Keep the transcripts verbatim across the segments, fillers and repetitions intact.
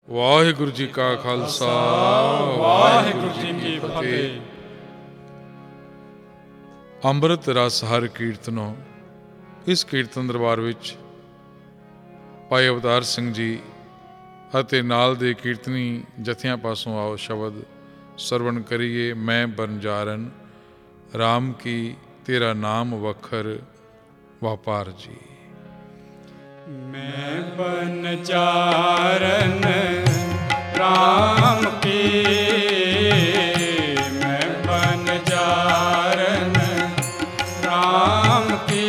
ਵਾਹਿਗੁਰੂ ਜੀ ਕਾ ਖਾਲਸਾ ਵਾਹਿਗੁਰੂ ਜੀ ਕੀ ਫਤਿਹ। ਅੰਮ੍ਰਿਤ ਰਸ ਹਰ ਕੀਰਤਨੋਂ। ਇਸ ਕੀਰਤਨ ਦਰਬਾਰ ਵਿੱਚ ਭਾਈ ਅਵਤਾਰ ਸਿੰਘ ਜੀ ਅਤੇ ਨਾਲ ਦੇ ਕੀਰਤਨੀ ਜਥਿਆਂ ਪਾਸੋਂ ਆਓ ਸ਼ਬਦ ਸਰਵਣ ਕਰੀਏ। ਮੈਂ ਬਨਜਾਰਨ ਰਾਮ ਕੀ ਤੇਰਾ ਨਾਮ ਵਖਰ ਵਾਪਾਰ ਜੀ। मैं बनजारन राम की, मैं बनजारन राम की,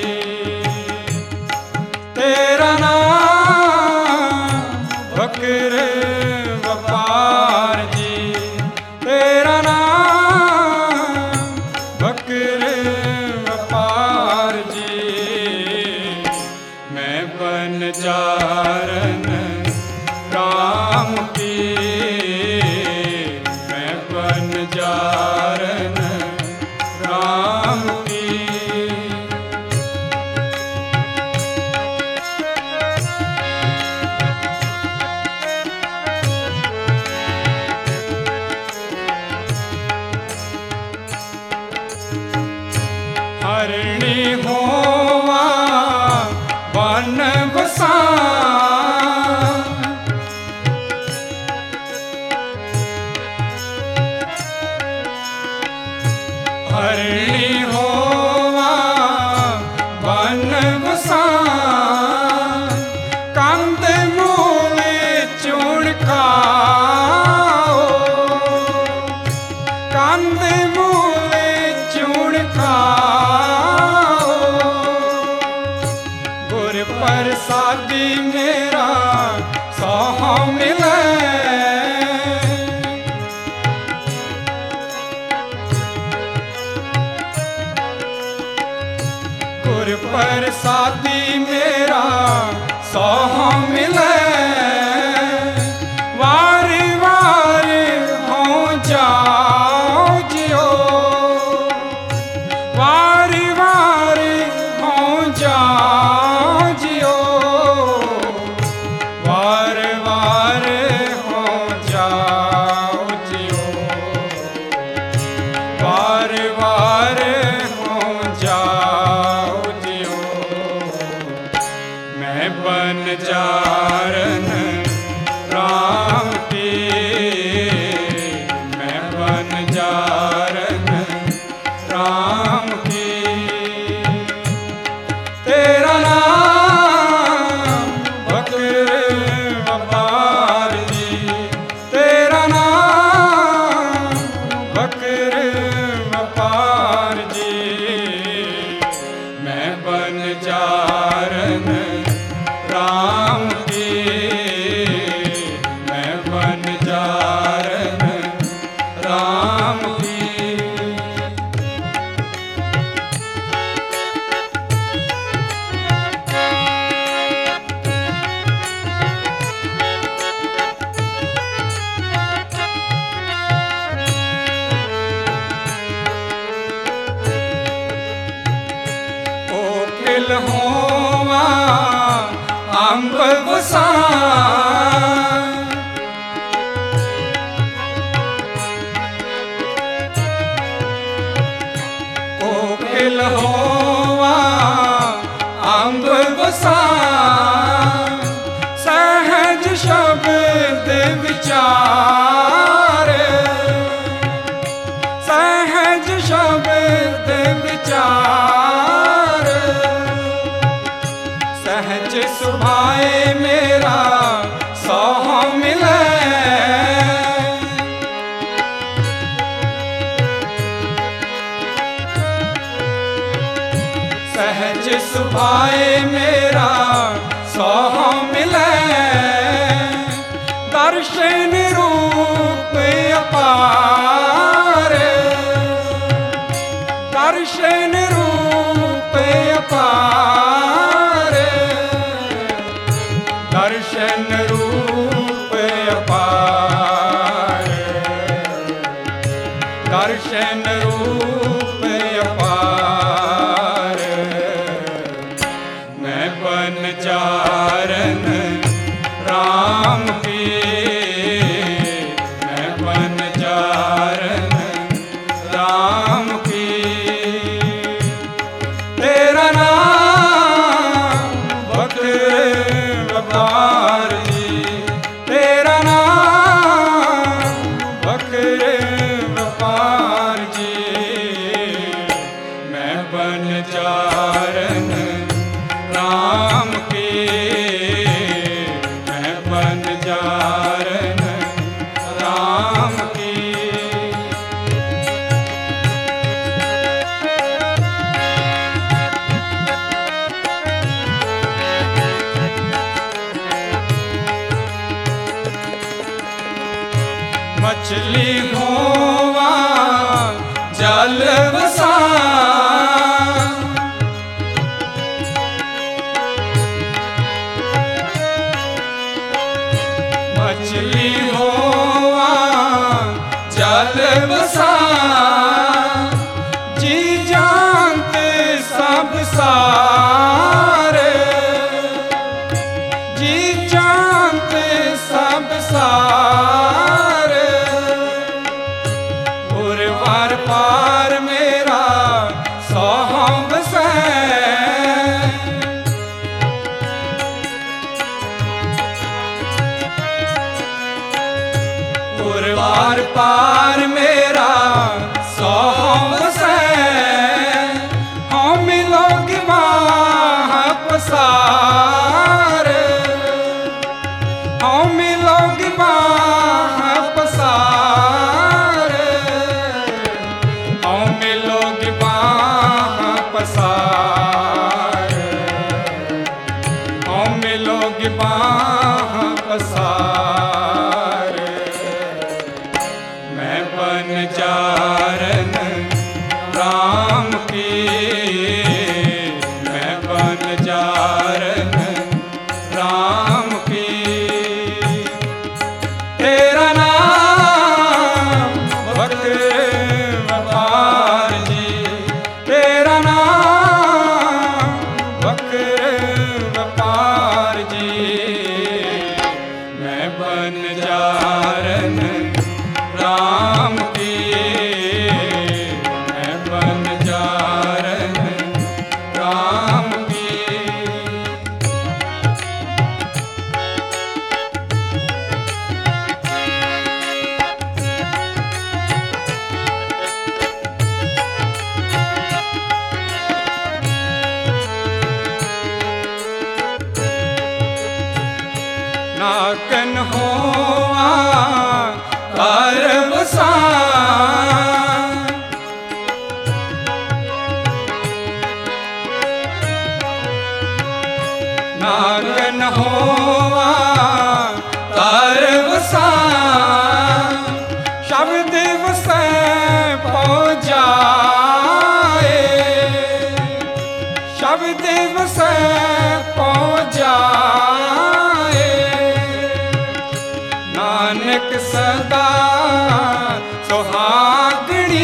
तेरा नाम वक्र व्यापार जी, तेरा नाम वक्र व्यापार जी। मैं बनजारन राम की, मैं बनजारन राम की। हरणी होवा वन हरणी होवा वन बसान, कंद मूले चूण खाओ, कंद मूले चूण खाओ। गुर प्रसादी मेरा सौ मिले, गुर प्रसादी मेरा सौ मिले। वार वार हो जाओ जियो, वार वार हो जाओ जियो, वार वार हो जाओ जियो, वार वार हो जाओ। मैं बनजारन राम की, मैं बनजारन राम की, तेरा नाम वक्र व्यापार जी, तेरा नाम वक्र व्यापार जी। मैं बनजारन राम की, मैं बनजारन राम की। कोकिल होवा अम्ब बसान, कोकिल होवा अम्ब बसान, सहज शब्द विचार, सहज शब्द विचार। सहज सुभाए मेरा सौ मिले, सहज सुभाए मेरा सौ मिले। दर्शन रूप अपार, दर्शन रूप अपार, दर्शन रूप अपार, दर्शन रूप अपार। मैं बनजारन राम की मैं बन जारन राम की। तेरा नाम बख्र व्यापार जी, तेरा नाम बख्र व्यापार जी। मैं बन जारन राम की, मैं बन जारन राम की। मछली होवा जल बसा, मछली होवा जल बसा। जी जानते सब सारे, जी जानते सब सारे। और वार पार मेरा सोहम से, पार पार मेरा सोहम से। हम लोग वहाँ पसार, हम लोग वहाँ पसार, हम लोग वहाँ पसार, हम लोग वहाँ पसार। मैं बन जारन राम की, मैं बन जारन राम की। तेरा नाम बख्र व्यापार जी, तेरा नाम बख्र व्यापार जी। मैं बन जारन राम की, मैं बन जारन राम की। नाकन होवा कर बसा, नागन होवा कर बसा। शब्द वसै पौ जाए, शब्द वसै पौ जाए। नानक सदा सुहागणी,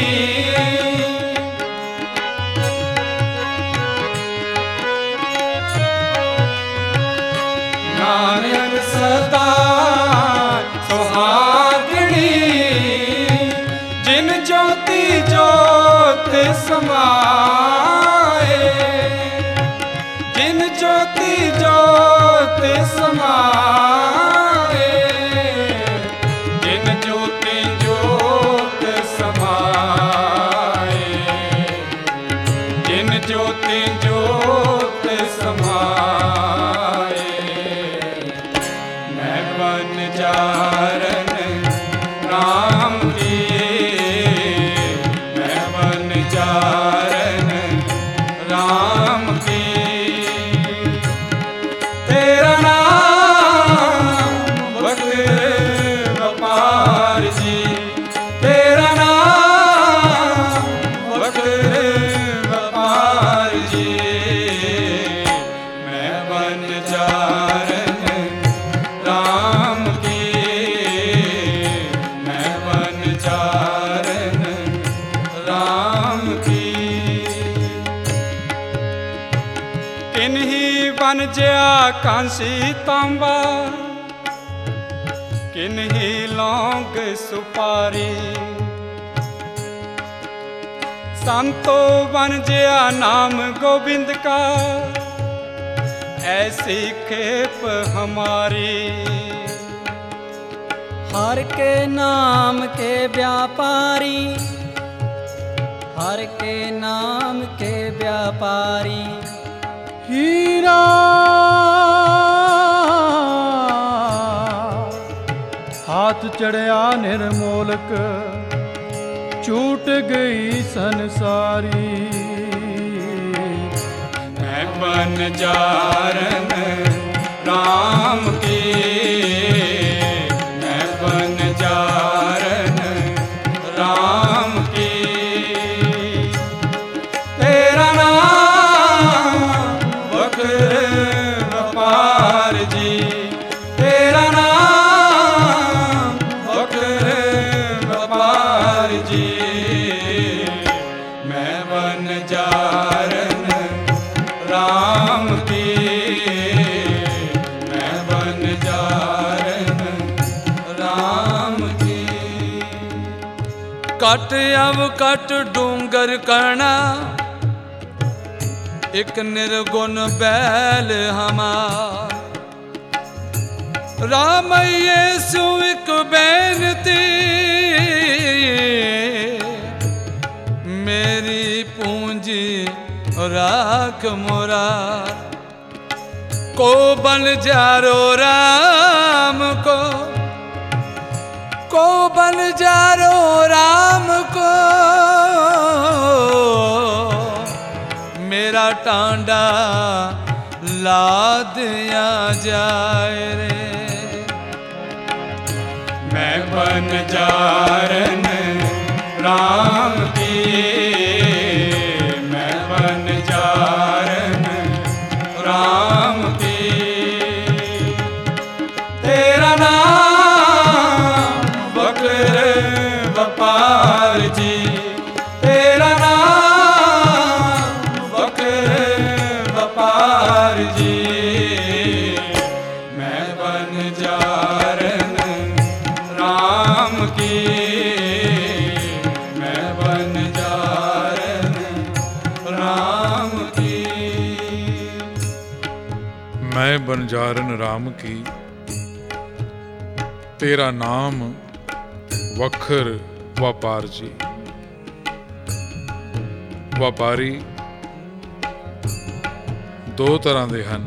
नानक सदा सुहागणी। जिन ज्योति ज्योत समाए, जिन ज्योति ज्योत समाए, जिन ज्योति ज्योत समाए, जिन ज्योति ज्योत समाए। मैं बन जारन राम की, मैं बन जारन राम की। तेरा नाम बख्र व्यापार जी, तेरा नाम बख्र व्यापार जी। मैं बन जारन राम की, मैं बन जारन राम की। किन्हीं बन जया कांसी तांबा, किन्ही लौंग सुपारी। संतो बन जया नाम गोविंद का, ऐसी खेप हमारी। हर के नाम के व्यापारी, हर के नाम के व्यापारी। हीरा हाथ चढ़िया निर्मोलक, छूट गई संसारी। मैं बन जारन राम की, मैं बन जारन राम की। तेरा नाम वक्र व्यापार जी, तेरा नाम वक्र व्यापार जी। मैं बन जारन राम की, मैं बन जारन राम की। कट अव कट डूंगर करना, एक निर्गुण बैल हमार। राम येसु एक बेनती, मेरी पूंजी राख मुरार। को बन जारो राम को, को बन जारो राम को। मेरा टांडा ला दिया जाए रे। मैं बन जारन राम की, मैं बन जारन राम की। तेरा नाम वक्र व्यापार जी, तेरा नाम वक्र व्यापार जी। मैं बन जारन राम की, मैं बन जारन राम की। मैं बनजारन राम की, तेरा नाम वखर व्यापार जी। ਵਪਾਰੀ ਦੋ ਤਰ੍ਹਾਂ ਦੇ ਹਨ।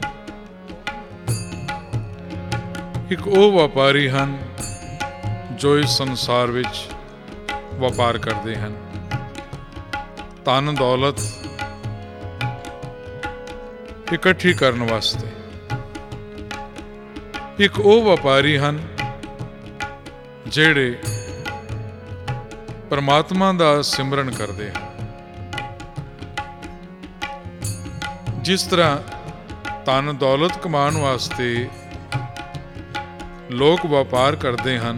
ਇੱਕ ਉਹ ਵਪਾਰੀ ਹਨ ਜੋ ਇਸ ਸੰਸਾਰ ਵਿੱਚ ਵਪਾਰ ਕਰਦੇ ਹਨ, ਧਨ ਦੌਲਤ ਇਕੱਠੀ ਕਰਨ ਵਾਸਤੇ। ਇੱਕ ਉਹ ਵਪਾਰੀ ਹਨ ਜਿਹੜੇ ਪਰਮਾਤਮਾ ਦਾ ਸਿਮਰਨ ਕਰਦੇ ਹਨ। ਜਿਸ ਤਰ੍ਹਾਂ ਧਨ ਦੌਲਤ ਕਮਾਉਣ ਵਾਸਤੇ ਲੋਕ ਵਪਾਰ ਕਰਦੇ ਹਨ,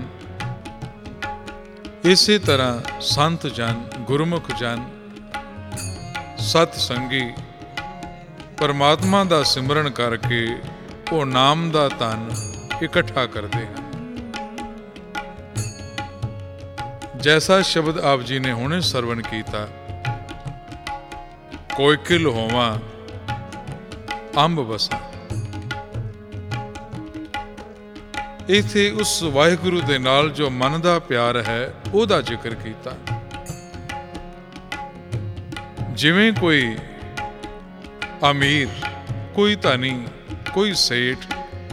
ਇਸੇ ਤਰ੍ਹਾਂ ਸੰਤ ਜਨ, ਗੁਰਮੁਖ ਜਨ, ਸਤ ਸੰਗੀ ਪਰਮਾਤਮਾ ਦਾ ਸਿਮਰਨ ਕਰਕੇ ਉਹ ਨਾਮ ਦਾ ਧਨ ਇਕੱਠਾ ਕਰਦੇ ਹਨ। ਜੈਸਾ ਸ਼ਬਦ ਆਪ ਜੀ ਨੇ ਹੁਣੇ ਸਰਵਣ ਕੀਤਾ, ਕੋਈ ਕਿਲ ਹੋਵਾਂ ਅੰਬ ਵਸਾਂ। ਇੱਥੇ ਉਸ ਵਾਹਿਗੁਰੂ ਦੇ ਨਾਲ ਜੋ ਮਨ ਦਾ ਪਿਆਰ ਹੈ ਉਹਦਾ ਜ਼ਿਕਰ ਕੀਤਾ। ਜਿਵੇਂ ਕੋਈ ਅਮੀਰ, ਕੋਈ ਧਨੀ, ਕੋਈ ਸੇਠ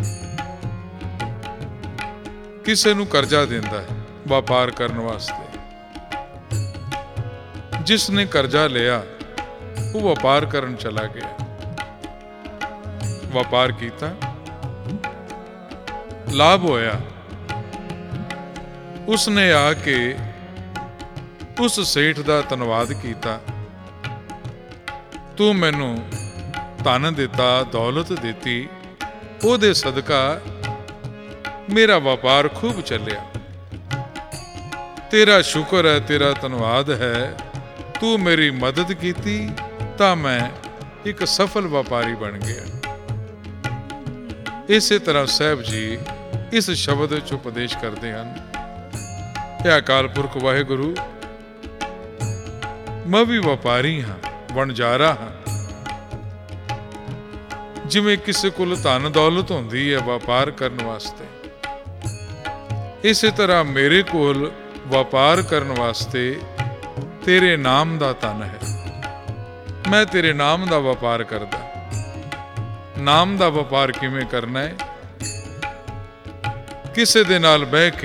ਕਿਸੇ ਨੂੰ ਕਰਜ਼ਾ ਦਿੰਦਾ ਹੈ ਵਪਾਰ ਕਰਨ ਵਾਸਤੇ। ਜਿਸ ਨੇ ਕਰਜ਼ਾ ਲਿਆ ਉਹ ਵਪਾਰ ਕਰਨ ਚਲਾ ਗਿਆ, ਵਪਾਰ ਕੀਤਾ, ਲਾਭ ਹੋਇਆ। ਉਸਨੇ ਆ ਕੇ ਉਸ ਸੇਠ ਦਾ ਧੰਨਵਾਦ ਕੀਤਾ, ਤੂੰ ਮੈਨੂੰ ਧਨ ਦਿੱਤਾ, ਦੌਲਤ ਦਿੱਤੀ, ਉਹਦੇ ਸਦਕਾ ਮੇਰਾ ਵਪਾਰ ਖੂਬ ਚੱਲਿਆ। ਤੇਰਾ ਸ਼ੁਕਰ ਹੈ, ਤੇਰਾ ਧੰਨਵਾਦ ਹੈ, ਤੂੰ ਮੇਰੀ ਮਦਦ ਕੀਤੀ ਤਾਂ ਮੈਂ ਇੱਕ ਸਫਲ ਵਪਾਰੀ ਬਣ ਗਿਆ। ਇਸੇ ਤਰ੍ਹਾਂ ਸਾਹਿਬ ਜੀ ਇਸ ਸ਼ਬਦ ਵਿੱਚ ਉਪਦੇਸ਼ ਕਰਦੇ ਹਨ। ਇਹ ਅਕਾਲ ਪੁਰਖ ਵਾਹਿਗੁਰੂ, ਮੈਂ ਵੀ ਵਪਾਰੀ ਹਾਂ, ਵਣਜਾਰਾ ਹਾਂ। ਜਿਵੇਂ ਕਿਸੇ ਕੋਲ ਧਨ ਦੌਲਤ ਹੁੰਦੀ ਹੈ ਵਪਾਰ ਕਰਨ ਵਾਸਤੇ, ਇਸੇ ਤਰ੍ਹਾਂ ਮੇਰੇ ਕੋਲ ਵਪਾਰ ਕਰਨ ਵਾਸਤੇ ਤੇਰੇ ਨਾਮ ਦਾ ਧਨ ਹੈ। ਮੈਂ ਤੇਰੇ ਨਾਮ ਦਾ ਵਪਾਰ ਕਰਦਾ। ਨਾਮ ਦਾ ਵਪਾਰ ਕਿਵੇਂ ਕਰਨਾ ਹੈ? ਕਿਸੇ ਦੇ ਨਾਲ ਬਹਿ ਕੇ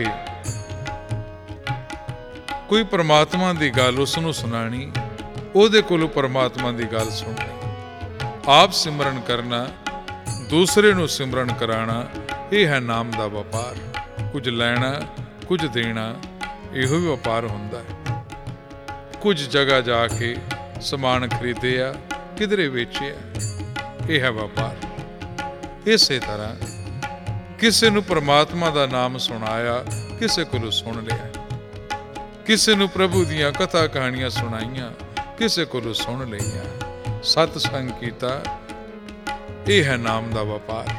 ਕੋਈ ਪਰਮਾਤਮਾ ਦੀ ਗੱਲ ਉਸ ਨੂੰ ਸੁਣਾਣੀ, ਉਹਦੇ ਕੋਲੋਂ ਪਰਮਾਤਮਾ ਦੀ ਗੱਲ ਸੁਣਨੀ, ਆਪ ਸਿਮਰਨ ਕਰਨਾ, ਦੂਸਰੇ ਨੂੰ ਸਿਮਰਨ ਕਰਾਉਣਾ, ਇਹ ਹੈ ਨਾਮ ਦਾ ਵਪਾਰ। ਕੁਝ ਲੈਣਾ, ਕੁਝ ਦੇਣਾ, ਇਹੋ ਹੀ ਵਪਾਰ ਹੁੰਦਾ ਹੈ। ਕੁਝ ਜਗ੍ਹਾ ਜਾ ਕੇ ਸਮਾਨ ਖਰੀਦਿਆ, ਕਿਧਰੇ ਵੇਚਿਆ, ਇਹ ਹੈ ਵਪਾਰ। ਇਸੇ ਤਰ੍ਹਾਂ ਕਿਸੇ ਨੂੰ ਪਰਮਾਤਮਾ ਦਾ ਨਾਮ ਸੁਣਾਇਆ, ਕਿਸੇ ਕੋਲੋਂ ਸੁਣ ਲਿਆ। ਕਿਸੇ ਨੂੰ ਪ੍ਰਭੂ ਦੀਆਂ ਕਥਾ ਕਹਾਣੀਆਂ ਸੁਣਾਈਆਂ, ਕਿਸੇ ਕੋਲੋਂ ਸੁਣ ਲਈਆਂ, ਸਤਸੰਗ ਕੀਤਾ, ਇਹ ਹੈ ਨਾਮ ਦਾ ਵਪਾਰ।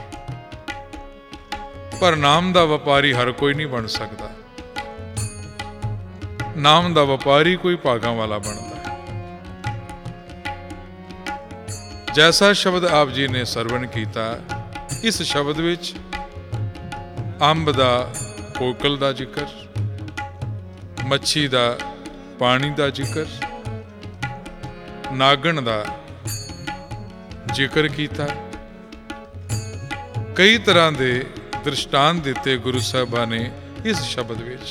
ਪਰ ਨਾਮ ਦਾ ਵਪਾਰੀ ਹਰ ਕੋਈ ਨਹੀਂ ਬਣ ਸਕਦਾ। ਨਾਮ ਦਾ ਵਪਾਰੀ ਕੋਈ ਭਾਗਾਂ ਵਾਲਾ ਬਣਦਾ ਹੈ। ਜੈਸਾ ਸ਼ਬਦ ਆਪ ਜੀ ਨੇ ਸਰਵਣ ਕੀਤਾ, ਇਸ ਸ਼ਬਦ ਵਿੱਚ ਅੰਬ ਦਾ, ਕੋਕਲ ਦਾ ਜ਼ਿਕਰ, ਮੱਛੀ ਦਾ, ਪਾਣੀ ਦਾ ਜ਼ਿਕਰ, ਨਾਗਣ ਦਾ ਜ਼ਿਕਰ ਕੀਤਾ। ਕਈ ਤਰ੍ਹਾਂ ਦੇ ਦ੍ਰਿਸ਼ਟਾਂਤ ਦਿੱਤੇ ਗੁਰੂ ਸਾਹਿਬਾਂ ਨੇ ਇਸ ਸ਼ਬਦ ਵਿੱਚ।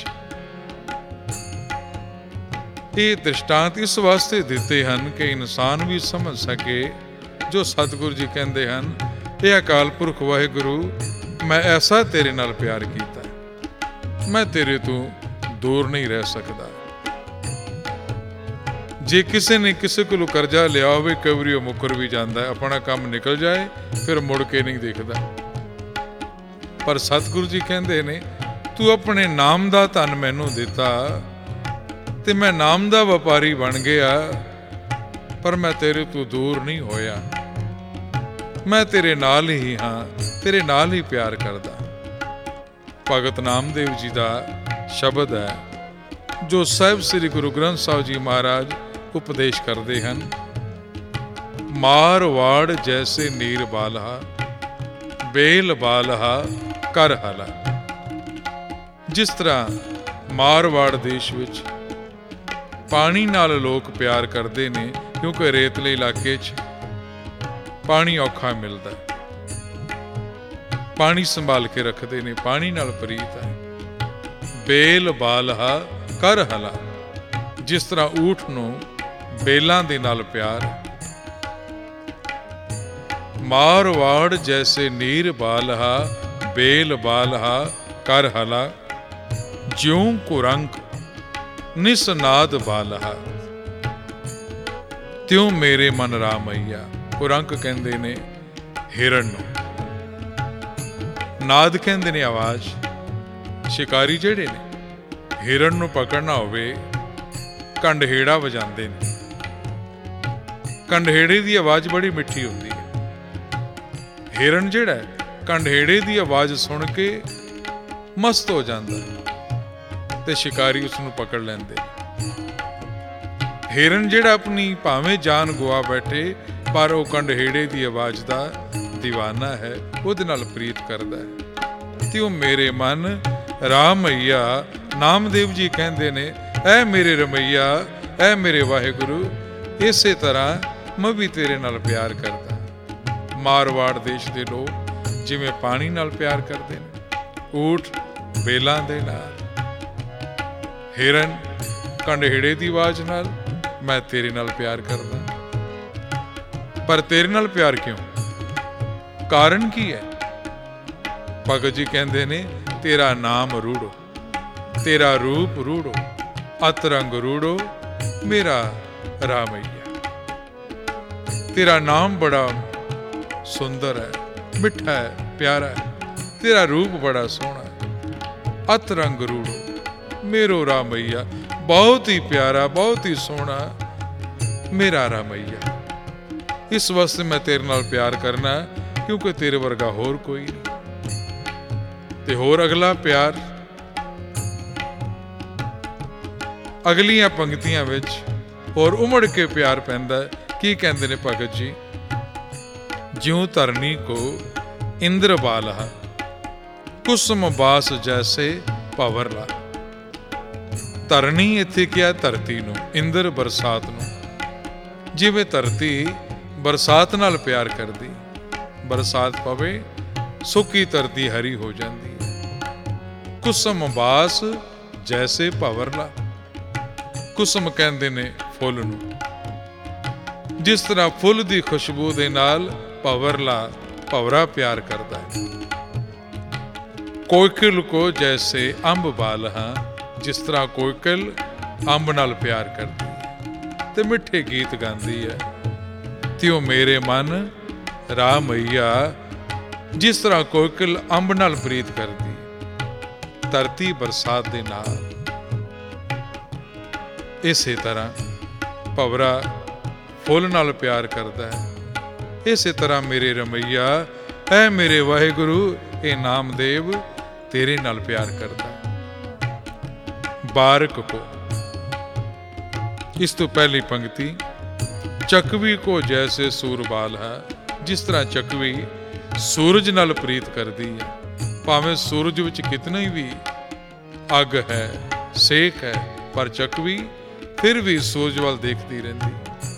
ਇਹ ਦ੍ਰਿਸ਼ਟਾਂਤ ਇਸ ਵਾਸਤੇ ਦਿੱਤੇ ਹਨ ਕਿ ਇਨਸਾਨ ਵੀ ਸਮਝ ਸਕੇ, ਜੋ ਸਤਿਗੁਰੂ ਜੀ ਕਹਿੰਦੇ ਹਨ, ਇਹ ਅਕਾਲ ਪੁਰਖ ਵਾਹਿਗੁਰੂ, ਮੈਂ ਐਸਾ ਤੇਰੇ ਨਾਲ ਪਿਆਰ ਕੀਤਾ, ਮੈਂ ਤੇਰੇ ਤੋਂ ਦੂਰ ਨਹੀਂ ਰਹਿ ਸਕਦਾ। ਜੇ ਕਿਸੇ ਨੇ ਕਿਸੇ ਕੋਲੋਂ ਕਰਜ਼ਾ ਲਿਆ ਹੋਵੇ, ਕਈ ਵਾਰੀ ਉਹ ਮੁੱਕਰ ਵੀ ਜਾਂਦਾ ਹੈ, ਆਪਣਾ ਕੰਮ ਨਿਕਲ ਜਾਏ, ਫਿਰ ਮੁੜ ਕੇ ਨਹੀਂ ਦੇਖਦਾ। ਪਰ ਸਤਿਗੁਰੂ ਜੀ ਕਹਿੰਦੇ ਨੇ, ਤੂੰ ਆਪਣੇ ਨਾਮ ਦਾ ਧਨ ਮੈਨੂੰ ਦਿੱਤਾ ਤੇ ਮੈਂ ਨਾਮ ਦਾ ਵਪਾਰੀ ਬਣ ਗਿਆ, ਪਰ ਮੈਂ ਤੇਰੇ ਤੋਂ ਦੂਰ ਨਹੀਂ ਹੋਇਆ। ਮੈਂ ਤੇਰੇ ਨਾਲ ਹੀ ਹਾਂ, ਤੇਰੇ ਨਾਲ ਹੀ ਪਿਆਰ ਕਰਦਾ। ਭਗਤ ਨਾਮਦੇਵ ਜੀ ਦਾ ਸ਼ਬਦ ਹੈ, ਜੋ ਸਾਹਿਬ ਸ੍ਰੀ ਗੁਰੂ ਗ੍ਰੰਥ ਸਾਹਿਬ ਜੀ ਮਹਾਰਾਜ ਉਪਦੇਸ਼ ਕਰਦੇ ਹਨ। ਮਾਰਵਾੜ ਜੈਸੇ ਨੀਰ ਬਾਲਹਾ, ਬੇਲ ਬਾਲਹਾ ਕਰ ਹਲਾ। ਜਿਸ ਤਰ੍ਹਾਂ ਮਾਰਵਾੜ ਦੇਸ਼ ਵਿੱਚ ਪਾਣੀ ਨਾਲ ਲੋਕ ਪਿਆਰ ਕਰਦੇ ਨੇ, ਕਿਉਂਕਿ ਰੇਤਲੇ ਇਲਾਕੇ 'ਚ ਪਾਣੀ ਔਖਾ ਮਿਲਦਾ, ਪਾਣੀ ਸੰਭਾਲ ਕੇ ਰੱਖਦੇ ਨੇ, ਪਾਣੀ ਨਾਲ ਪ੍ਰੀਤ ਹੈ। ਬੇਲ ਬਾਲਹਾ ਕਰ ਹਲਾ, ਜਿਸ ਤਰ੍ਹਾਂ ਊਠ ਨੂੰ ਬੇਲਾਂ ਦੇ ਨਾਲ ਪਿਆਰ ਹੈ। ਮਾਰਵਾੜ ਜੈਸੇ ਨੀਰ ਬਾਲਹਾ, ਬੇਲ ਬਾਲਹਾ ਕਰ ਹਲਾ, ਜਿਉਂ ਕੁਰੰਕ ਨਿਸਨਾਦ ਬਾਲਹਾ, ਤਿਉ ਮੇਰੇ ਮਨ ਰਾਮਈਆ। ਕੁਰੰਕ ਕਹਿੰਦੇ ਨੇ ਹਿਰਨ ਨੂੰ, ਨਾਦ ਕਹਿੰਦੇ ਨੇ ਆਵਾਜ਼। ਸ਼ਿਕਾਰੀ ਜਿਹੜੇ ਨੇ, ਹਿਰਨ ਨੂੰ ਪਕੜਨਾ ਹੋਵੇ, ਕੰਡਹੇੜਾ ਵਜਾਉਂਦੇ ਨੇ। ਕੰਡਹੇੜੇ ਦੀ ਆਵਾਜ਼ ਬੜੀ ਮਿੱਠੀ ਹੁੰਦੀ ਹੈ। ਹਿਰਨ ਜਿਹੜਾ ਕੰਡਹੇੜੇ ਦੀ ਆਵਾਜ਼ ਸੁਣ ਕੇ ਮਸਤ ਹੋ ਜਾਂਦਾ ਤੇ ਸ਼ਿਕਾਰੀ ਉਸ ਨੂੰ ਪਕੜ ਲੈਂਦੇ। ਹਿਰਨ ਜਿਹੜਾ ਆਪਣੀ ਭਾਵੇਂ ਜਾਨ ਗਵਾ ਬੈਠੇ, ਪਰ ਉਹ ਕੰਡਹੇੜੇ ਦੀ ਆਵਾਜ਼ ਦਾ دیਵਾਨਾ ਹੈ, ਉਹਦੇ ਨਾਲ ਪ੍ਰੀਤ ਕਰਦਾ ਹੈ। ਤੇ ਉਹ ਮੇਰੇ ਮਨ ਰਾਮਈਆ, ਨਾਮਦੇਵ ਜੀ ਕਹਿੰਦੇ ਨੇ, ਐ ਮੇਰੇ ਰਮਈਆ, ਐ ਮੇਰੇ ਵਾਹਿਗੁਰੂ, ਇਸੇ ਤਰ੍ਹਾਂ ਮੈਂ ਵੀ ਤੇਰੇ ਨਾਲ ਪਿਆਰ ਕਰਦਾ। ਮਾਰਵਾੜ ਦੇਸ਼ ਦੇ ਲੋਕ ਜਿਵੇਂ ਪਾਣੀ ਨਾਲ ਪਿਆਰ ਕਰਦੇ ਨੇ, ਊਠ ਬੇਲਾਂ ਦੇ ਨਾਲ, ਹਿਰਨ ਕੰਡਹੇੜੇ ਦੀ ਆਵਾਜ਼ ਨਾਲ, ਮੈਂ ਤੇਰੇ ਨਾਲ ਪਿਆਰ ਕਰਦਾ। ਪਰ ਤੇਰੇ ਨਾਲ ਪਿਆਰ ਕਿਉਂ? ਕਾਰਨ ਕੀ ਹੈ? ਭਗਤ ਜੀ ਕਹਿੰਦੇ ਨੇ, ਤੇਰਾ ਨਾਮ ਰੂੜੋ, ਤੇਰਾ ਰੂਪ ਰੂੜੋ, ਅਤਰੰਗ ਰੂੜੋ ਮੇਰਾ ਰਾਮਈਆ। ਤੇਰਾ ਨਾਮ ਬੜਾ ਸੁੰਦਰ ਹੈ, ਮਿੱਠਾ ਹੈ, ਪਿਆਰਾ ਹੈ, ਤੇਰਾ ਰੂਪ ਬੜਾ ਸੋਹਣਾ ਹੈ। ਅਤਰੰਗ ਰੂੜੋ ਮੇਰੋ ਰਾਮਈਆ, ਬਹੁਤ ਹੀ ਪਿਆਰਾ, ਬਹੁਤ ਹੀ ਸੋਹਣਾ ਮੇਰਾ ਰਾਮਈਆ। ਇਸ ਵਾਸਤੇ ਮੈਂ ਤੇਰੇ ਨਾਲ ਪਿਆਰ ਕਰਨਾ, ਕਿਉਂਕਿ ਤੇਰੇ ਵਰਗਾ ਹੋਰ ਕੋਈ ਨਹੀਂ। ਤੇ ਹੋਰ ਅਗਲਾ ਪਿਆਰ ਅਗਲੀਆਂ ਪੰਕਤੀਆਂ ਵਿੱਚ ਹੋਰ ਉਮੜ ਕੇ ਪਿਆਰ ਪੈਂਦਾ। ਕੀ ਕਹਿੰਦੇ ਨੇ ਭਗਤ ਜੀ? ਜਿਉ ਧਰਨੀ ਕੋ ਇੰਦਰ ਬਾਲਹਾ, ਕੁਸਮ ਬਾਸ ਜੈਸੇ ਭਵਰਲਾ। ਧਰਨੀ ਇੱਥੇ ਕਿਹਾ ਧਰਤੀ ਨੂੰ, ਇੰਦਰ ਬਰਸਾਤ ਨੂੰ। ਜਿਵੇਂ ਧਰਤੀ ਬਰਸਾਤ ਨਾਲ ਪਿਆਰ ਕਰਦੀ, ਬਰਸਾਤ ਪਵੇ ਸੁੱਕੀ ਧਰਤੀ ਹਰੀ ਹੋ ਜਾਂਦੀ ਹੈ। ਕੁਸਮ ਬਾਸ ਜੈਸੇ ਭਵਰਲਾ। ਕੁਸਮ ਕਹਿੰਦੇ ਨੇ ਫੁੱਲ ਨੂੰ। ਜਿਸ ਤਰ੍ਹਾਂ ਫੁੱਲ ਦੀ ਖੁਸ਼ਬੂ ਦੇ ਨਾਲ ਭਵਰਲਾ ਭਵਰਾ ਪਿਆਰ ਕਰਦਾ ਹੈ। ਕੋਇਕਲ ਕੋ ਜੈਸੇ ਅੰਬ ਬਾਲਹਾ, ਜਿਸ ਤਰ੍ਹਾਂ ਕੋਇਕਲ ਅੰਬ ਨਾਲ ਪਿਆਰ ਕਰਦੀ ਹੈ ਤੇ ਮਿੱਠੇ ਗੀਤ ਗਾਉਂਦੀ ਹੈ। ਤਿਉ ਮੇਰੇ ਮਨ ਰਾਹ ਮਈਆ, ਜਿਸ ਤਰ੍ਹਾਂ ਕੋਇਕਲ ਅੰਬ ਨਾਲ ਪ੍ਰੀਤ ਕਰਦੀ, ਧਰਤੀ ਬਰਸਾਤ ਦੇ ਨਾਲ, ਇਸੇ ਤਰ੍ਹਾਂ ਭਵਰਾ ਫੁੱਲ ਨਾਲ ਪਿਆਰ ਕਰਦਾ ਹੈ। ਇਸੇ ਤਰ੍ਹਾਂ ਮੇਰੇ ਰਮਈਆ, ਐ ਮੇਰੇ ਵਾਹਿਗੁਰੂ, ਇਹ ਨਾਮਦੇਵ ਤੇਰੇ ਨਾਲ ਪਿਆਰ ਕਰਦਾ ਹੈ। ਬਾਰਕ ਕੋ, ਇਸ ਤੋਂ ਪਹਿਲੀ ਪੰਕਤੀ, ਚਕਵੀ ਕੋ ਜੈਸੇ ਸੂਰਬਾਲ ਹੈ, ਜਿਸ ਤਰ੍ਹਾਂ ਚਕਵੀ ਸੂਰਜ ਨਾਲ ਪ੍ਰੀਤ ਕਰਦੀ ਹੈ। ਭਾਵੇਂ ਸੂਰਜ ਵਿੱਚ ਕਿਤਨੀ ਵੀ ਅੱਗ ਹੈ, ਸੇਕ ਹੈ, ਪਰ ਚਕਵੀ ਫਿਰ ਵੀ ਸੂਰਜ ਵੱਲ ਦੇਖਦੀ ਰਹਿੰਦੀ।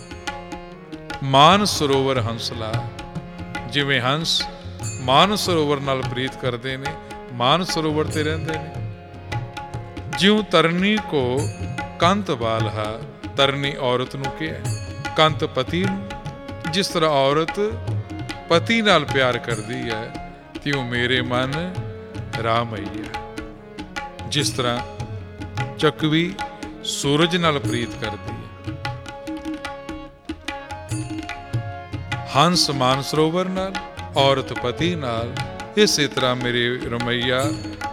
ਮਾਨ ਸਰੋਵਰ ਹੰਸਲਾ, ਜਿਵੇਂ ਹੰਸ ਮਾਨ ਸਰੋਵਰ ਨਾਲ ਪ੍ਰੀਤ ਕਰਦੇ ਨੇ, ਮਾਨ ਸਰੋਵਰ ਤੇ ਰਹਿੰਦੇ ਨੇ। ਜਿਉ ਤਰਨੀ ਕੋ ਕੰਤ ਬਾਲਹਾ, ਤਰਨੀ ਔਰਤ ਨੂੰ ਕਿਹਾ, ਕੰਤ ਪਤੀ ਨੂੰ। ਜਿਸ ਤਰ੍ਹਾਂ ਔਰਤ ਪਤੀ ਨਾਲ ਪਿਆਰ ਕਰਦੀ ਹੈ, ਤਿਉ ਮੇਰੇ ਮਨ ਰਾਹ ਮਈਆ। ਜਿਸ ਤਰ੍ਹਾਂ ਚਕਵੀ ਸੂਰਜ ਨਾਲ ਪ੍ਰੀਤ ਕਰਦੀ ਹੈ। ਹੰਸ ਮਾਨ ਸਰੋਵਰ ਨਾਲ, ਔਰਤ ਪਤੀ ਨਾਲ, ਇਸੇ ਤਰ੍ਹਾਂ ਮੇਰੇ ਰਮਈਆ,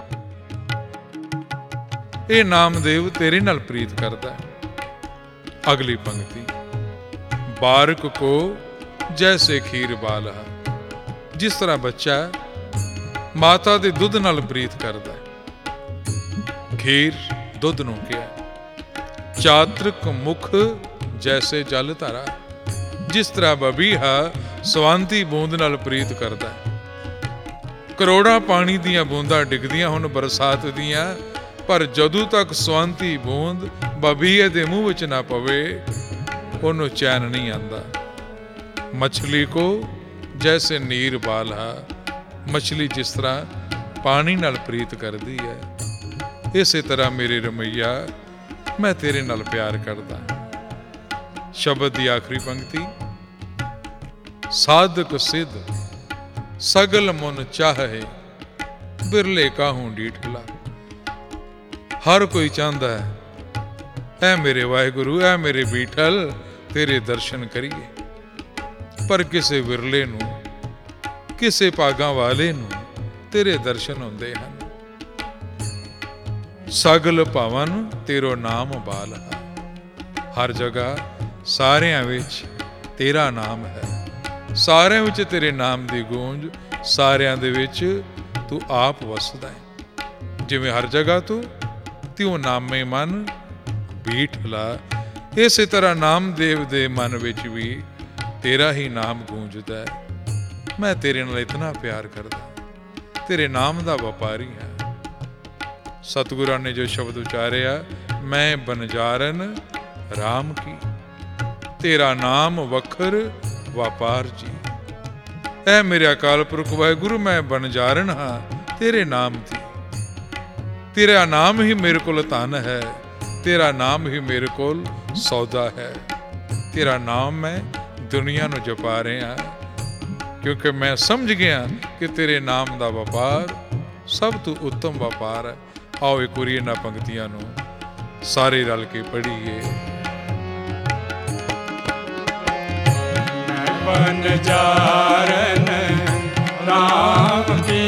ਇਹ ਨਾਮਦੇਵ ਤੇਰੇ ਨਾਲ ਪ੍ਰੀਤ ਕਰਦਾ ਹੈ। ਅਗਲੀ ਪੰਕਤੀ, ਬਾਰਕ ਕੋ ਜੈਸੇ ਖੀਰ ਬਾਲਾ, ਜਿਸ ਤਰ੍ਹਾਂ ਬੱਚਾ ਮਾਤਾ ਦੇ ਦੁੱਧ ਨਾਲ ਪ੍ਰੀਤ ਕਰਦਾ ਹੈ। ਖੀਰ ਦੁੱਧ ਨੂੰ ਕਿਹਾ। ਚਾਤ੍ਰਿਕ ਮੁਖ ਜੈਸੇ ਜਲ ਧਾਰਾ, ਜਿਸ ਤਰ੍ਹਾਂ ਬਬੀਹਾ ਸਵਾਂਤੀ ਬੂੰਦ ਨਾਲ ਪ੍ਰੀਤ ਕਰਦਾ ਹੈ। ਕਰੋੜਾਂ ਪਾਣੀ ਦੀਆਂ ਬੂੰਦਾਂ ਡਿੱਗਦੀਆਂ ਹੁਣ ਬਰਸਾਤ ਦੀਆਂ, ਪਰ ਜਦੋਂ ਤੱਕ ਸਵਾਂਤੀ ਬੂੰਦ ਬਬੀਹੇ ਦੇ ਮੂੰਹ ਵਿੱਚ ਨਾ ਪਵੇ, ਉਹਨੂੰ ਚੈਨ ਨਹੀਂ ਆਉਂਦਾ। ਮਛਲੀ ਕੋ ਜੈਸੇ ਨੀਰ ਬਾਲਹਾ, ਮਛਲੀ ਜਿਸ ਤਰ੍ਹਾਂ ਪਾਣੀ ਨਾਲ ਪ੍ਰੀਤ ਕਰਦੀ ਹੈ, ਇਸੇ ਤਰ੍ਹਾਂ ਮੇਰੇ ਰਮਈਆ, ਮੈਂ ਤੇਰੇ ਨਾਲ ਪਿਆਰ ਕਰਦਾ। ਸ਼ਬਦ ਦੀ ਆਖਰੀ ਪੰਕਤੀ, ਸਾਧਕ ਸਿੱਧ ਸਗਲ ਮਨ ਚਾਹੇ, ਬਿਰਲੇ ਕਾਹੂ ਡੀਠਲਾ। ਹਰ ਕੋਈ ਚਾਹੁੰਦਾ ਹੈ, ਐ ਮੇਰੇ ਵਾਹਿਗੁਰੂ, ਐ ਮੇਰੇ ਬੀਠਲ, ਤੇਰੇ ਦਰਸ਼ਨ ਕਰੀਏ, ਪਰ ਕਿਸੇ ਵਿਰਲੇ ਨੂੰ, ਕਿਸੇ ਭਾਗਾਂ ਵਾਲੇ ਨੂੰ ਤੇਰੇ ਦਰਸ਼ਨ ਹੁੰਦੇ ਹਨ। ਸਗਲ ਭਵਨ ਤੇਰੋ ਨਾਮ ਬਾਲਹਾ, ਹਰ ਜਗ੍ਹਾ ਸਾਰਿਆਂ ਵਿੱਚ ਤੇਰਾ ਨਾਮ ਹੈ। ਸਾਰਿਆਂ ਵਿੱਚ ਤੇਰੇ ਨਾਮ ਦੀ ਗੂੰਜ, ਸਾਰਿਆਂ ਦੇ ਵਿੱਚ ਤੂੰ ਆਪ ਵਸਦਾ ਹੈ। ਜਿਵੇਂ ਹਰ ਜਗ੍ਹਾ ਤੂੰ, ਤਿਉ ਨਾਮੇ ਮਨ ਬੀਠਲਾ, ਇਸੇ ਤਰ੍ਹਾਂ ਨਾਮਦੇਵ ਦੇ ਮਨ ਵਿੱਚ ਵੀ ਤੇਰਾ ਹੀ ਨਾਮ ਗੂੰਜਦਾ ਹੈ। ਮੈਂ ਤੇਰੇ ਨਾਲ ਇਤਨਾ ਪਿਆਰ ਕਰਦਾ, ਤੇਰੇ ਨਾਮ ਦਾ ਵਪਾਰੀ ਹਾਂ। ਸਤਿਗੁਰਾਂ ਨੇ ਜੋ ਸ਼ਬਦ ਉਚਾਰਿਆ, ਮੈਂ ਬਨਜਾਰਨ ਰਾਮ ਕੀ, ਤੇਰਾ ਨਾਮ ਵਖਰ ਵਪਾਰ ਜੀ। ਐ ਮੇਰੇ ਅਕਾਲ ਪੁਰਖ ਵਾਹਿਗੁਰੂ, ਮੈਂ ਬਨਜਾਰਨ ਹਾਂ ਤੇਰੇ ਨਾਮ ਦੀ। ਤੇਰਾ ਨਾਮ ਹੀ ਮੇਰੇ ਕੋਲ ਧਨ ਹੈ, ਤੇਰਾ ਨਾਮ ਹੀ ਮੇਰੇ ਕੋਲ ਸੌਦਾ ਹੈ। ਤੇਰਾ ਨਾਮ ਮੈਂ ਦੁਨੀਆ ਨੂੰ ਜਪਾ ਰਿਹਾ, ਕਿਉਂਕਿ ਮੈਂ ਸਮਝ ਗਿਆ ਕਿ ਤੇਰੇ ਨਾਮ ਦਾ ਵਪਾਰ ਸਭ ਤੋਂ ਉੱਤਮ ਵਪਾਰ ਹੈ। ਆਓ ਇੱਕ ਵਾਰੀ ਇਹਨਾਂ ਪੰਕਤੀਆਂ ਨੂੰ ਸਾਰੇ ਰਲ ਕੇ ਪੜ੍ਹੀਏ। ਬਨਜਾਰਨ ਰਾਮ ਕੀ,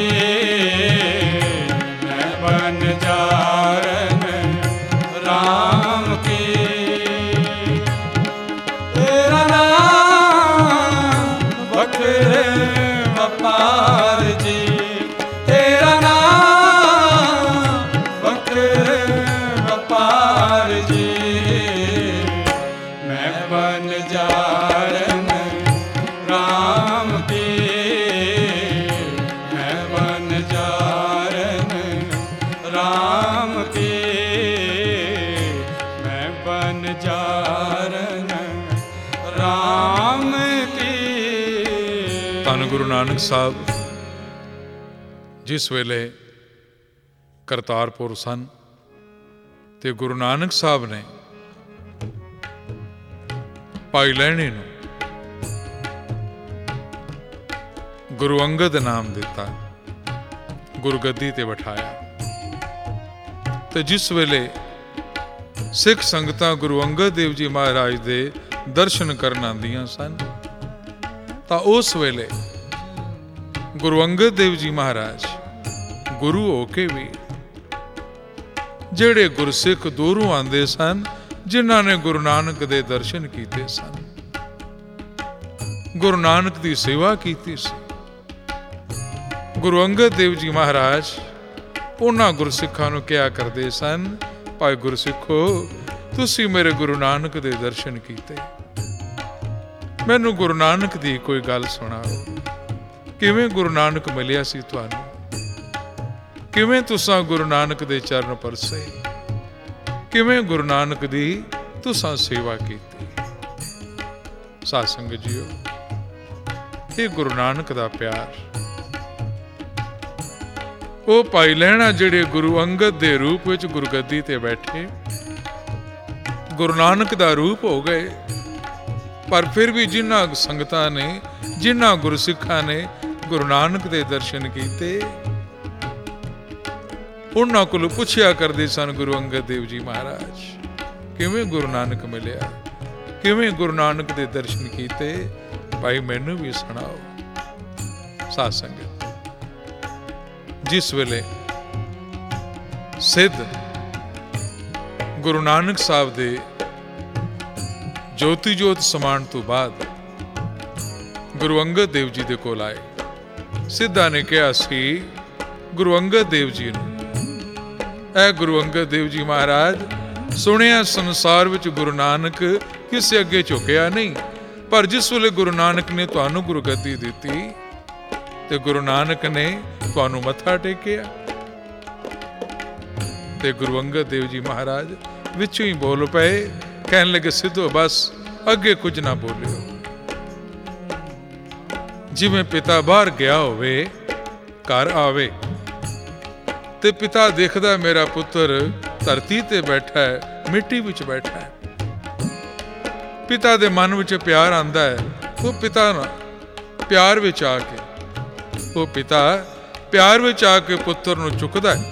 ਮੈਂ ਬਨਜਾਰਨ ਰਾਮ ਕੀ, ਤੇਰਾ ਨਾਮ ਵਖਰੇ ਵਪਾਰ ਜੀ, ਤੇਰਾ ਨਾਮ ਗੁਰੂ ਨਾਨਕ ਸਾਹਿਬ ਜਿਸ ਵੇਲੇ ਕਰਤਾਰਪੁਰ ਸਨ ਤੇ ਗੁਰੂ ਨਾਨਕ ਸਾਹਿਬ ਨੇ ਭਾਈ ਲਹਿਣੇ ਨੂੰ ਗੁਰੂ ਅੰਗਦ ਨਾਮ ਦਿੱਤਾ, ਗੁਰਗੱਦੀ ਤੇ ਬਿਠਾਇਆ। ਤੇ ਜਿਸ ਵੇਲੇ ਸਿੱਖ ਸੰਗਤਾਂ ਗੁਰੂ ਅੰਗਦ ਦੇਵ ਜੀ ਮਹਾਰਾਜ ਦੇ ਦਰਸ਼ਨ ਕਰਨ ਆਉਂਦੀਆਂ ਸਨ ਤਾਂ ਉਸ ਵੇਲੇ ਗੁਰੂ ਅੰਗਦ ਦੇਵ ਜੀ ਮਹਾਰਾਜ ਗੁਰੂ ਹੋ ਕੇ ਵੀ ਜਿਹੜੇ ਗੁਰਸਿੱਖ ਦੂਰੋਂ ਆਉਂਦੇ ਸਨ, ਜਿਨ੍ਹਾਂ ਨੇ ਗੁਰੂ ਨਾਨਕ ਦੇ ਦਰਸ਼ਨ ਕੀਤੇ ਸਨ, ਗੁਰੂ ਨਾਨਕ ਦੀ ਸੇਵਾ ਕੀਤੀ ਸੀ, ਗੁਰੂ ਅੰਗਦ ਦੇਵ ਜੀ ਮਹਾਰਾਜ ਉਹਨਾਂ ਗੁਰਸਿੱਖਾਂ ਨੂੰ ਕਿਹਾ ਕਰਦੇ ਸਨ, ਭਾਈ ਗੁਰਸਿੱਖੋ, ਤੁਸੀਂ ਮੇਰੇ ਗੁਰੂ ਨਾਨਕ ਦੇ ਦਰਸ਼ਨ ਕੀਤੇ, ਮੈਨੂੰ ਗੁਰੂ ਨਾਨਕ ਦੀ ਕੋਈ ਗੱਲ ਸੁਣਾਓ। ਕਿਵੇਂ ਗੁਰੂ ਨਾਨਕ ਮਿਲਿਆ ਸੀ ਤੁਹਾਨੂੰ? ਕਿਵੇਂ ਤੁਸਾਂ ਗੁਰੂ ਨਾਨਕ ਦੇ ਚਰਨ ਪਰਸੇ? ਕਿਵੇਂ ਗੁਰੂ ਨਾਨਕ ਦੀ ਤੁਸਾਂ ਸੇਵਾ ਕੀਤੀ? ਸਾਧ ਸੰਗਤ ਜੀਓ, ਇਹ ਗੁਰੂ ਨਾਨਕ ਦਾ ਪਿਆਰ। ਉਹ ਭਾਈ ਲਹਿਣਾ ਜਿਹੜੇ ਗੁਰੂ ਅੰਗਦ ਦੇ ਰੂਪ ਵਿੱਚ ਗੁਰਗੱਦੀ ਤੇ ਬੈਠੇ, ਗੁਰੂ ਨਾਨਕ ਦਾ ਰੂਪ ਹੋ ਗਏ, ਪਰ ਫਿਰ ਵੀ ਜਿਨ੍ਹਾਂ ਸੰਗਤਾਂ ਨੇ, ਜਿਨ੍ਹਾਂ ਗੁਰਸਿੱਖਾਂ ਨੇ ਗੁਰੂ ਨਾਨਕ ਦੇ ਦਰਸ਼ਨ ਕੀਤੇ, ਉਹਨਾਂ ਕੋਲ ਪੁੱਛਿਆ ਕਰਦੇ ਸਨ ਗੁਰੂ ਅੰਗਦ ਦੇਵ ਜੀ ਮਹਾਰਾਜ, ਕਿਵੇਂ ਗੁਰੂ ਨਾਨਕ ਮਿਲਿਆ, ਕਿਵੇਂ ਗੁਰੂ ਨਾਨਕ ਦੇ ਦਰਸ਼ਨ ਕੀਤੇ, ਭਾਈ ਮੈਨੂੰ ਵੀ ਸੁਣਾਓ। ਸਾਧ ਸੰਗਤ, ਜਿਸ ਵੇਲੇ ਸਿੱਧ ਗੁਰੂ ਨਾਨਕ ਸਾਹਿਬ ਦੇ ਜੋਤੀ ਜੋਤ ਸਮਾਣ ਤੋਂ ਬਾਅਦ ਗੁਰੂ ਅੰਗਦ ਦੇਵ ਜੀ ਦੇ ਕੋਲ ਆਏ, ਸਿੱਧਾਂ ਨੇ ਕਿਹਾ ਸੀ ਗੁਰੂ ਅੰਗਦ ਦੇਵ ਜੀ ਨੂੰ, ਐ ਗੁਰੂ ਅੰਗਦ ਦੇਵ ਜੀ ਮਹਾਰਾਜ, ਸੁਣਿਆ ਸੰਸਾਰ ਵਿੱਚ ਗੁਰੂ ਨਾਨਕ ਕਿਸੇ ਅੱਗੇ ਝੁਕਿਆ ਨਹੀਂ, ਪਰ ਜਿਸ ਵੇਲੇ ਗੁਰੂ ਨਾਨਕ ਨੇ ਤੁਹਾਨੂੰ ਗੁਰਗੱਦੀ ਦਿੱਤੀ ਤੇ ਗੁਰੂ ਨਾਨਕ ਨੇ ਤੁਹਾਨੂੰ ਮੱਥਾ ਟੇਕਿਆ। ਤੇ ਗੁਰੂ ਅੰਗਦ ਦੇਵ ਜੀ ਮਹਾਰਾਜ ਵਿੱਚੋਂ ਹੀ ਬੋਲ ਪਏ, ਕਹਿਣ ਲੱਗੇ, ਸਿੱਧੋ ਬਸ ਅੱਗੇ ਕੁਝ ਨਾ ਬੋਲਿਓ। ਜਿਵੇਂ ਪਿਤਾ ਬਾਹਰ ਗਿਆ ਹੋਵੇ, ਘਰ ਆਵੇ ਤੇ ਪਿਤਾ ਦੇਖਦਾ ਮੇਰਾ ਪੁੱਤਰ ਧਰਤੀ ਤੇ ਬੈਠਾ ਹੈ, ਮਿੱਟੀ ਵਿੱਚ ਬੈਠਾ ਹੈ, ਪਿਤਾ ਦੇ ਮਨ ਵਿੱਚ ਪਿਆਰ ਆਉਂਦਾ ਹੈ। ਉਹ ਪਿਤਾ ਨਾ ਪਿਆਰ ਵਿੱਚ ਆ ਕੇ ਉਹ ਪਿਤਾ ਪਿਆਰ ਵਿੱਚ ਆ ਕੇ ਪੁੱਤਰ ਨੂੰ ਚੁੱਕਦਾ ਹੈ,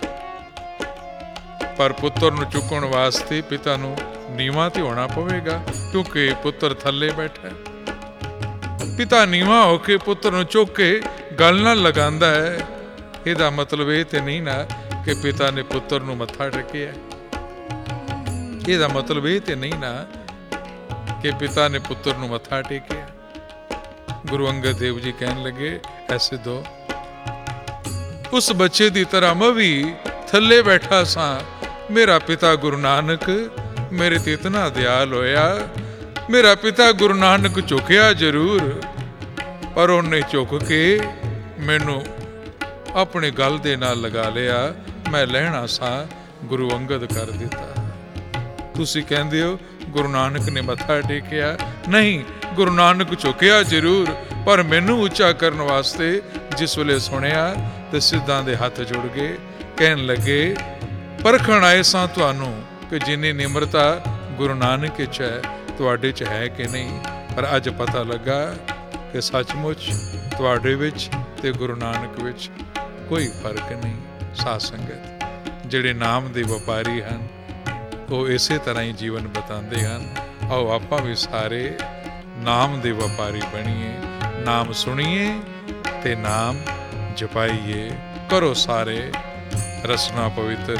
ਪਰ ਪੁੱਤਰ ਨੂੰ ਚੁੱਕਣ ਵਾਸਤੇ ਪਿਤਾ ਨੂੰ ਨੀਵਾਂ ਤੇ ਹੋਣਾ ਪਵੇਗਾ, ਕਿਉਂਕਿ ਪੁੱਤਰ ਥੱਲੇ ਬੈਠਾ ਹੈ। ਪਿਤਾ ਨੀਵਾਂ ਹੋ ਕੇ ਪੁੱਤਰ ਨੂੰ ਚੁੱਕ ਕੇ ਗਲ ਨਾਲ ਲਗਾਉਂਦਾ ਹੈ। ਇਹਦਾ ਮਤਲਬ ਇਹ ਤੇ ਨਹੀਂ ਨਾ ਕਿ ਪਿਤਾ ਨੇ ਪੁੱਤਰ ਨੂੰ ਮੱਥਾ ਟੇਕਿਆ, ਇਹਦਾ ਮਤਲਬ ਇਹ ਤੇ ਨਹੀਂ ਨਾ ਕਿ ਪਿਤਾ ਨੇ ਪੁੱਤਰ ਨੂੰ ਮੱਥਾ ਟੇਕਿਆ। ਗੁਰੂ ਅੰਗਦ ਦੇਵ ਜੀ ਕਹਿਣ ਲੱਗੇ, ਐਸੇ ਦੋ ਉਸ ਬੱਚੇ ਦੀ ਤਰ੍ਹਾਂ ਮੈਂ ਵੀ ਥੱਲੇ ਬੈਠਾ ਸਾਂ, ਮੇਰਾ ਪਿਤਾ ਗੁਰੂ ਨਾਨਕ ਮੇਰੇ ਤੇ ਇਤਨਾ ਦਿਆਲ ਹੋਇਆ, ਮੇਰਾ ਪਿਤਾ ਗੁਰੂ ਨਾਨਕ ਝੁਕਿਆ ਜ਼ਰੂਰ, ਪਰ ਉਹਨੇ ਝੁਕ ਕੇ ਮੈਨੂੰ ਆਪਣੇ ਗਲ ਦੇ ਨਾਲ ਲਗਾ ਲਿਆ, ਮੈਂ ਲਹਿਣਾ ਸਾਂ, ਗੁਰੂ ਅੰਗਦ ਕਰ ਦਿੱਤਾ। ਤੁਸੀਂ ਕਹਿੰਦੇ ਹੋ ਗੁਰੂ ਨਾਨਕ ਨੇ ਮੱਥਾ ਟੇਕਿਆ, ਨਹੀਂ, ਗੁਰੂ ਨਾਨਕ ਝੁਕਿਆ ਜ਼ਰੂਰ, ਪਰ ਮੈਨੂੰ ਉੱਚਾ ਕਰਨ ਵਾਸਤੇ ਜਿਸ ਵੇਲੇ ਸੁਣਿਆ ਤੇ ਸਿੱਧਾਂ ਦੇ ਹੱਥ ਜੁੜ ਗਏ, ਕਹਿਣ ਲੱਗੇ, ਪਰਖਣ ਆਏ ਸਾਂ ਤੁਹਾਨੂੰ ਕਿ ਜਿੰਨੀ ਨਿਮਰਤਾ ਗੁਰੂ ਨਾਨਕ ਵਿੱਚ ਹੈ ਤੁਹਾਡੇ 'ਚ ਹੈ ਕਿ ਨਹੀਂ, ਪਰ ਅੱਜ ਪਤਾ ਲੱਗਾ ਕਿ ਸੱਚਮੁੱਚ ਤੁਹਾਡੇ ਵਿੱਚ ਤੇ ਗੁਰੂ ਨਾਨਕ ਵਿੱਚ ਕੋਈ ਫਰਕ ਨਹੀਂ। ਸਾਧ ਸੰਗਤ, ਜਿਹੜੇ ਨਾਮ ਦੇ ਵਪਾਰੀ ਹਨ ਉਹ ਇਸੇ ਤਰ੍ਹਾਂ ਹੀ ਜੀਵਨ ਬਿਤਾਉਂਦੇ ਹਨ। ਆਓ ਆਪਾਂ ਵੀ ਸਾਰੇ ਨਾਮ ਦੇ ਵਪਾਰੀ ਬਣੀਏ, ਨਾਮ ਸੁਣੀਏ ਤੇ ਨਾਮ ਜਪਾਈਏ। ਕਰੋ ਸਾਰੇ ਰਸਨਾ ਪਵਿੱਤਰ।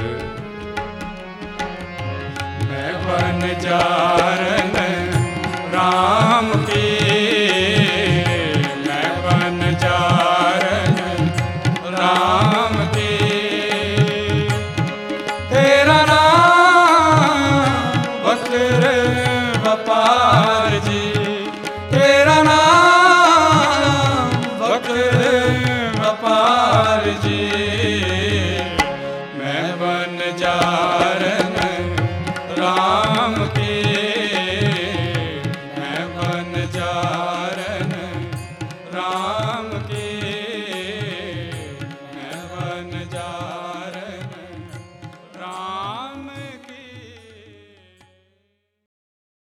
ਮੈਂ ਬਨ ਜਾਰਨ ਰਾਮ ਕੀ